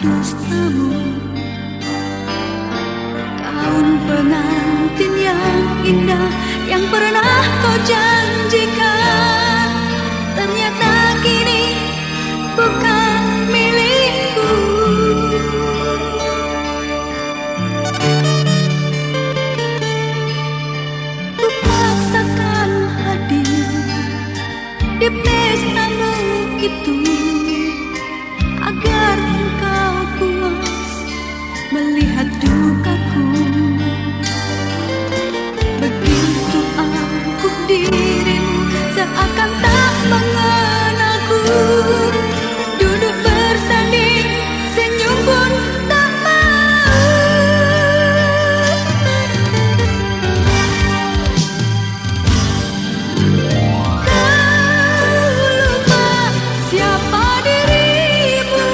dustamu. Gaun pengantin yang indah yang pernah kau janjikan, ternyata kini bukan milikku. Ku paksakan hadir di pestamu itu agar engkau puas melihat dukaku. Begitu aku dirimu seakan tak mengenalku. Duduk bersanding senyum pun tak mau. Kau lupa siapa dirimu,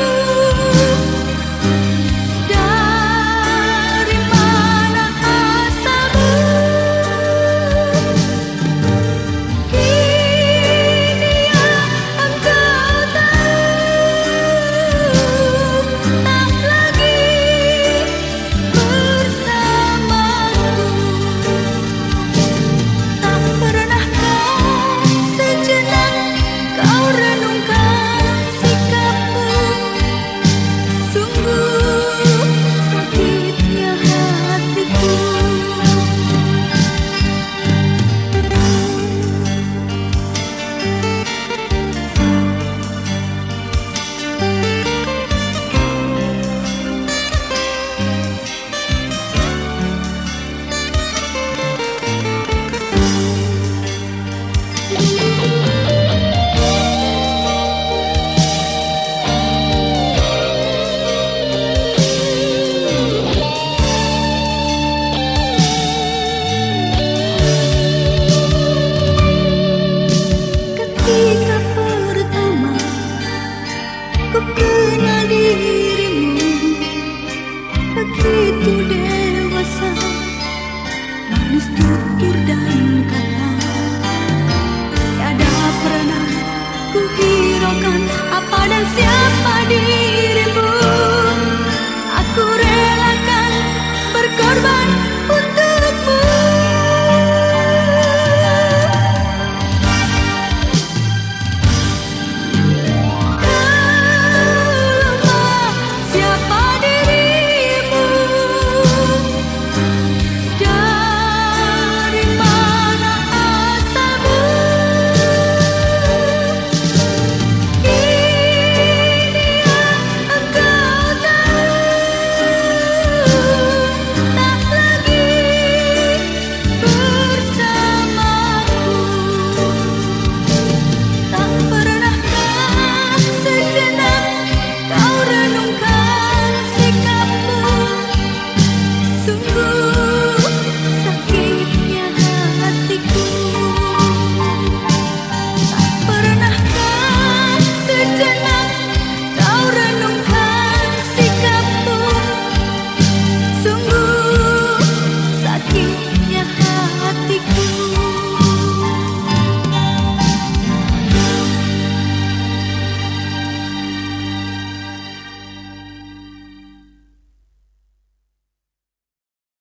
dari mana asalmu. Kini yang engkau tahu, tak lagi bersamaku. Tak pernahkah sejenak kau renungkan sikapmu? Sungguh sakitnya hatiku. Ketika pertama ku kenal dirimu, begitu dewasa, manis tutur dan